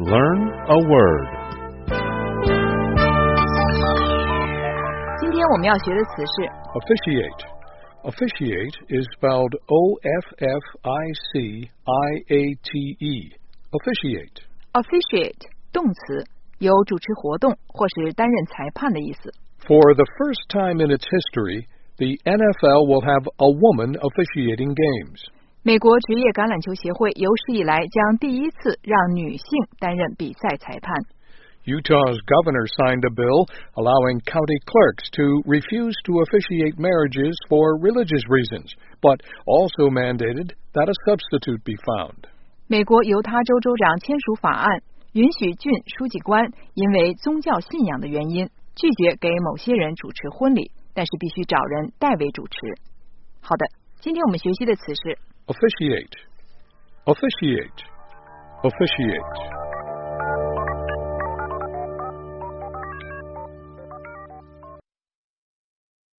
Learn a word. 今天我们要学的词是 Officiate. Officiate is spelled O-F-F-I-C-I-A-T-E. Officiate. officiate 动词，有主持活动或是担任裁判的意思。 For the first time in its history, the NFL will have a woman officiating games. 美国职业橄榄球协会有史以来将第一次让女性担任比赛裁判。 Utah's governor signed a bill allowing county clerks to refuse to officiate marriages for religious reasons, but also mandated that a substitute be found. 美国犹他州州长签署法案，允许郡书记官因为宗教信仰的原因，拒绝给某些人主持婚礼，但是必须找人代为主持。好的，今天我们学习的词是 Officiate. Officiate. Officiate.